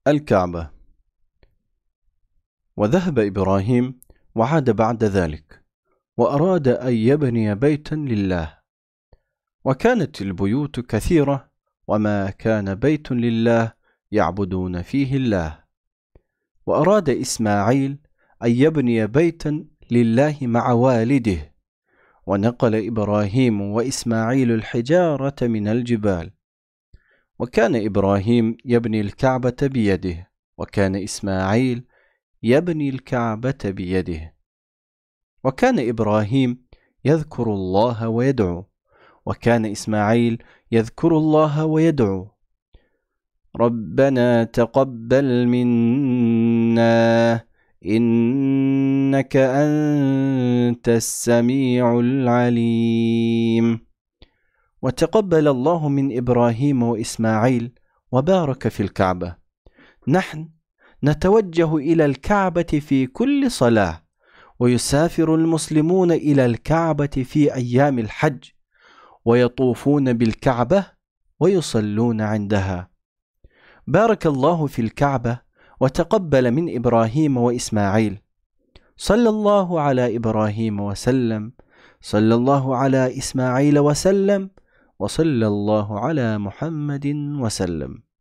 الكعبة. وذهب إبراهيم وعاد بعد ذلك، وأراد أن يبني بيتا لله، وكانت البيوت كثيرة، وما كان بيت لله يعبدون فيه الله. وأراد إسماعيل أن يبني بيتا لله مع والده، ونقل إبراهيم وإسماعيل الحجارة من الجبال. وكان إبراهيم يبني الكعبة بيده، وكان إسماعيل يبني الكعبة بيده. وكان إبراهيم يذكر الله ويدعو، وكان إسماعيل يذكر الله ويدعو: ربنا تقبل منا إنك أنت السميع العليم. وتقبل الله من إبراهيم وإسماعيل وبارك في الكعبة. نحن نتوجه إلى الكعبة في كل صلاة، ويسافر المسلمون إلى الكعبة في أيام الحج، ويطوفون بالكعبة ويصلون عندها. بارك الله في الكعبة وتقبل من إبراهيم وإسماعيل. صلى الله على إبراهيم وسلم، صلى الله على إسماعيل وسلم، وصلى الله على محمد وسلم.